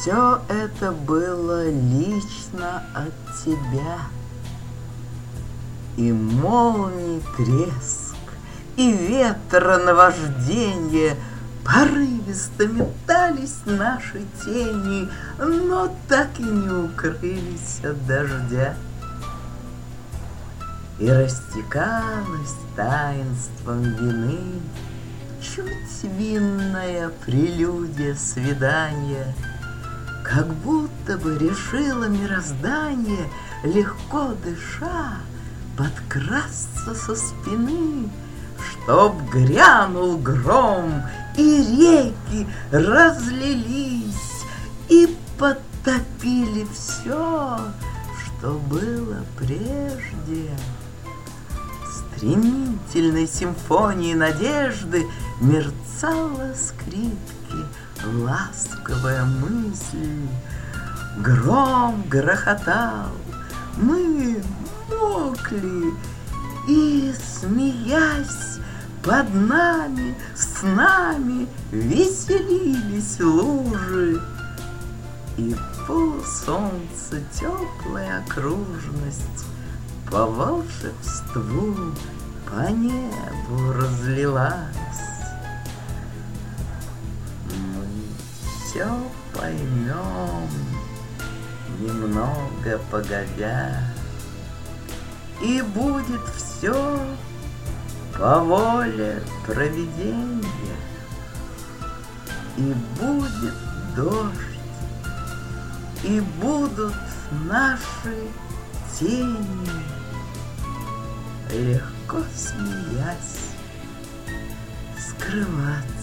Все это было лично от тебя. И молний треск, и ветра наважденье, порывисто метались наши тени, но так и не укрылись от дождя. И растекалась таинством вины чуть винная прелюдия свидания, как будто бы решило мироздание, легко дыша, подкрасться со спины, чтоб грянул гром, и реки разлились, и потопили все, что было прежде. Стремительной симфонией надежды мерцала скрипки ласковая мысль. Гром грохотал, мы мокли, и, смеясь, под нами, с нами веселились лужи. И полусолнца теплая окружность по волшебству по небу разлилась. Мы все поймем немного погодя, и будет все по воле провиденья, и будет дождь, и будут наши тени, легко смеясь скрываться